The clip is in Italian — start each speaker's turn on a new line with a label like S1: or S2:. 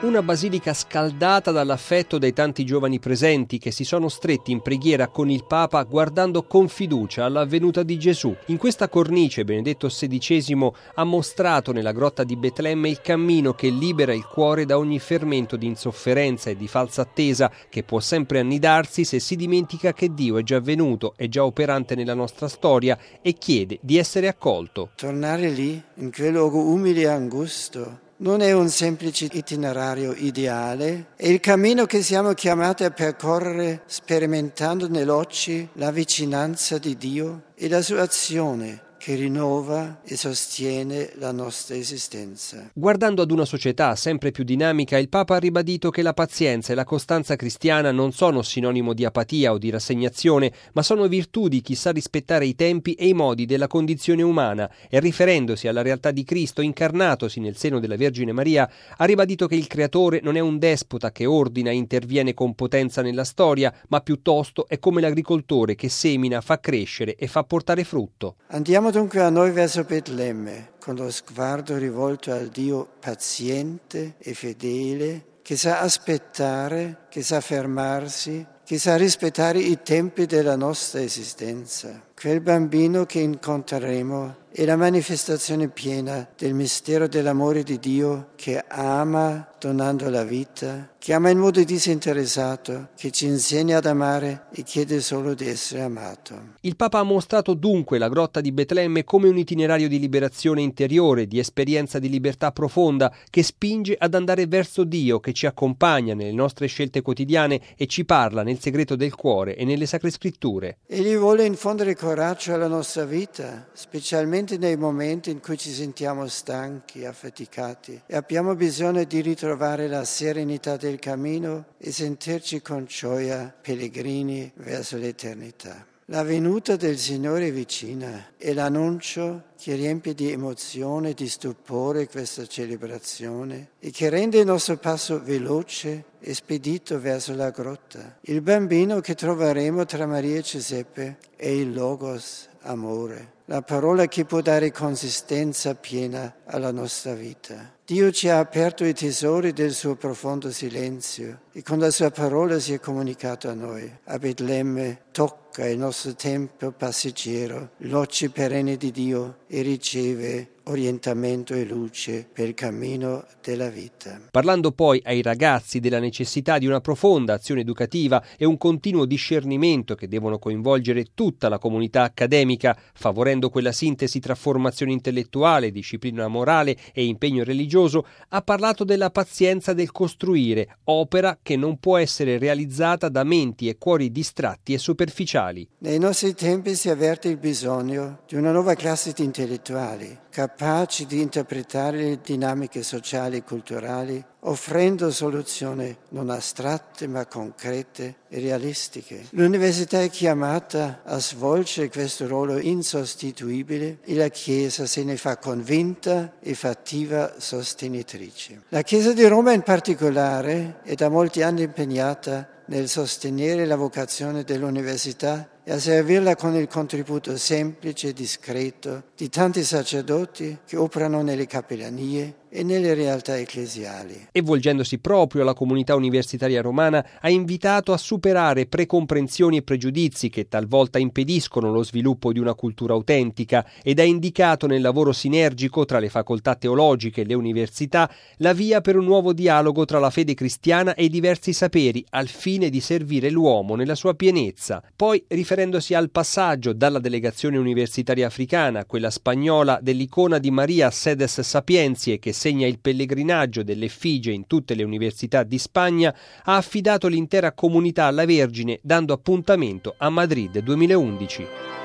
S1: Una basilica scaldata dall'affetto dai tanti giovani presenti che si sono stretti in preghiera con il Papa guardando con fiducia alla venuta di Gesù. In questa cornice Benedetto XVI ha mostrato nella grotta di Betlemme il cammino che libera il cuore da ogni fermento di insofferenza e di falsa attesa che può sempre annidarsi se si dimentica che Dio è già venuto, è già operante nella nostra storia e chiede di essere accolto.
S2: Tornare lì, in quel luogo umile e angusto, non è un semplice itinerario ideale, è il cammino che siamo chiamati a percorrere sperimentando nell'occhi la vicinanza di Dio e la sua azione che rinnova e sostiene la nostra esistenza.
S1: Guardando ad una società sempre più dinamica, il Papa ha ribadito che la pazienza e la costanza cristiana non sono sinonimo di apatia o di rassegnazione, ma sono virtù di chi sa rispettare i tempi e i modi della condizione umana e, riferendosi alla realtà di Cristo incarnatosi nel seno della Vergine Maria, ha ribadito che il Creatore non è un despota che ordina e interviene con potenza nella storia, ma piuttosto è come l'agricoltore che semina, fa crescere e fa portare frutto.
S2: Andiamo dunque a noi verso Betlemme, con lo sguardo rivolto al Dio paziente e fedele, che sa aspettare, che sa fermarsi, che sa rispettare i tempi della nostra esistenza. Quel bambino che incontreremo è la manifestazione piena del mistero dell'amore di Dio che ama donando la vita, che ama in modo disinteressato, che ci insegna ad amare e chiede solo di essere amato.
S1: Il Papa ha mostrato dunque la grotta di Betlemme come un itinerario di liberazione interiore, di esperienza di libertà profonda che spinge ad andare verso Dio, che ci accompagna nelle nostre scelte quotidiane e ci parla nel segreto del cuore e nelle Sacre Scritture.
S2: Egli vuole infondere coraggio alla nostra vita, specialmente nei momenti in cui ci sentiamo stanchi, affaticati e abbiamo bisogno di ritrovare la serenità del cammino e sentirci con gioia pellegrini verso l'eternità. La venuta del Signore è vicina e l'annuncio che riempie di emozione e di stupore questa celebrazione e che rende il nostro passo veloce e spedito verso la grotta. Il bambino che troveremo tra Maria e Giuseppe è il Logos, amore, la parola che può dare consistenza piena alla nostra vita. Dio ci ha aperto i tesori del suo profondo silenzio e con la sua parola si è comunicato a noi. A Betlemme tocca il nostro tempo passeggero, l'occhio perenne di Dio e riceve orientamento e luce per il cammino della vita.
S1: Parlando poi ai ragazzi della necessità di una profonda azione educativa e un continuo discernimento che devono coinvolgere tutta la comunità accademica, favorendo quella sintesi tra formazione intellettuale, disciplina morale e impegno religioso, ha parlato della pazienza del costruire, opera che non può essere realizzata da menti e cuori distratti e superficiali.
S2: Nei nostri tempi si avverte il bisogno di una nuova classe di intellettuali, capaci di interpretare le dinamiche sociali e culturali, offrendo soluzioni non astratte ma concrete e realistiche. L'università è chiamata a svolgere questo ruolo insostituibile e la Chiesa se ne fa convinta e fattiva sostenitrice. La Chiesa di Roma in particolare è da molti anni impegnata nel sostenere la vocazione dell'università e a servirla con il contributo semplice e discreto di tanti sacerdoti che operano nelle cappellanie e nelle realtà ecclesiali.
S1: E volgendosi proprio alla comunità universitaria romana, ha invitato a superare precomprensioni e pregiudizi che talvolta impediscono lo sviluppo di una cultura autentica ed ha indicato nel lavoro sinergico tra le facoltà teologiche e le università la via per un nuovo dialogo tra la fede cristiana e i diversi saperi al fine di servire l'uomo nella sua pienezza. Poi, riferendosi al passaggio dalla delegazione universitaria africana a quella spagnola dell'icona di Maria Sedes Sapientiae che segna il pellegrinaggio dell'effigie in tutte le università di Spagna, ha affidato l'intera comunità alla Vergine dando appuntamento a Madrid 2011.